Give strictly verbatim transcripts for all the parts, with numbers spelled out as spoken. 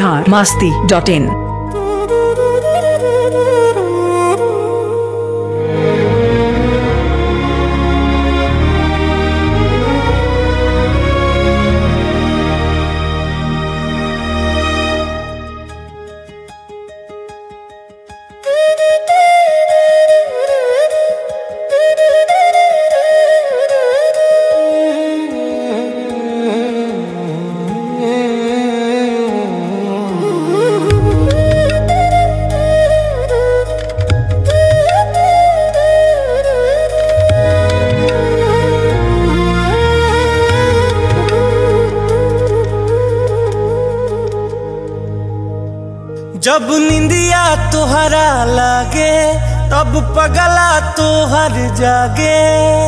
Bihar Masti dot इन। जब निंदिया तोहरा लागे तब पगला तोहर जागे।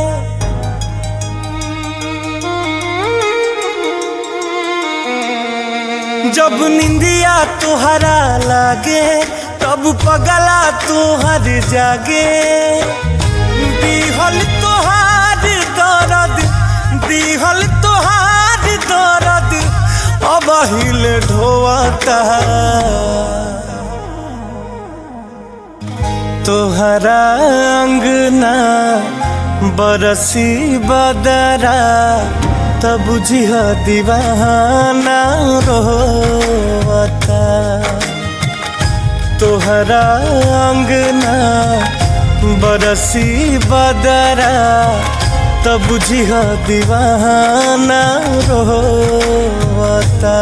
जब निंदिया तोहरा लागे तब पगला तोहर जागे। दिहल तोहार दर्द दिहल तोहार दर्द अब हिल ढोता। तोहरा अंगना बरसी बदरा तब बुझिह दीवाना रोता। तोहरा अंगना बरसी बदरा तब बुझिह दीवाना रोता।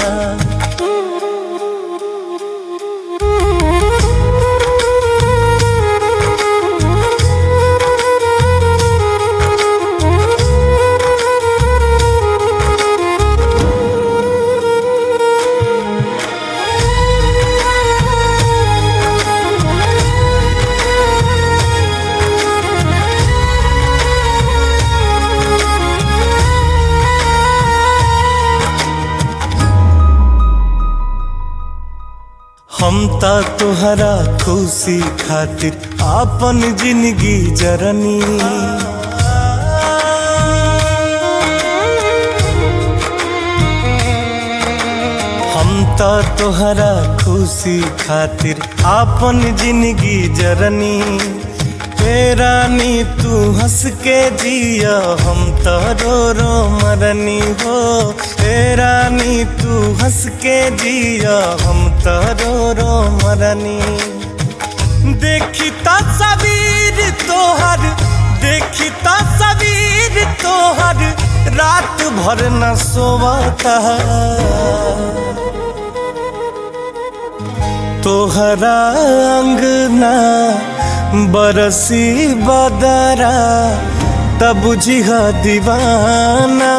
हम ता तोहरा खुशी खातिर आपन जिंदगी जरनी। हम ता तोहरा खुशी खातिर आपन जिंदगी जरनी। रानी तू हंस के जिया हम तो रो रो मरनी हो। रानी तू हंस के जिया हम तो रो रो मरनी। देखी तस्वीर तोहर देखी तस्वीर तोहर रात भर न सोवता। तोहरा अंगना बरसी बदरा तब बुझिह दीवाना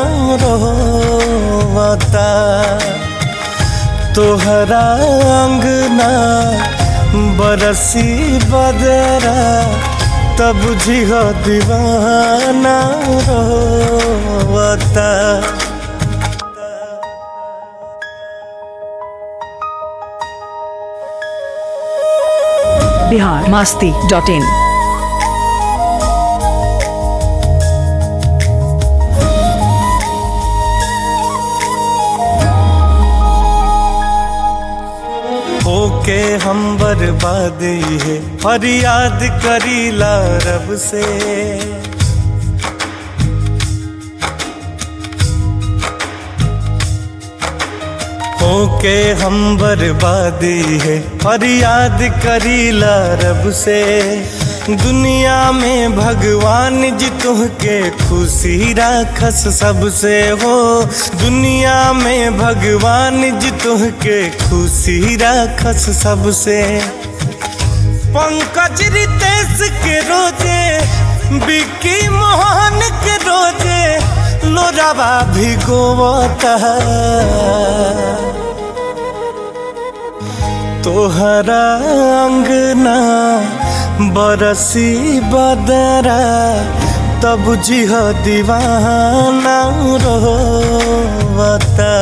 रोता। तोहरा अंगना बरसी बदरा तब बुझिह दीवाना रोता। Bihar Masti dot in. होके हम बर्बाद है फरियाद करीला रब से। होके हम बर्बाद है फरियाद करीला रब से। दुनिया में भगवान जी तुहके खुशी राखस सबसे हो। दुनिया में भगवान जी तुहके खुशी राखस सबसे। पंकज रितेश के रोजे बिक्की मोहन के रोजे लोरावा भिगोता। तोहरा अंगना बरसी बदरा तब बुझिह दीवाना रोता।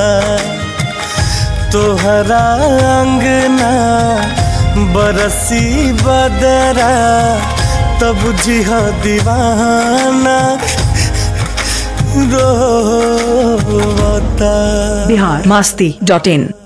तोहरा अंगना बरसी बदरा तब बुझिह दीवाना रोता। बिहार मस्ती डॉट इन।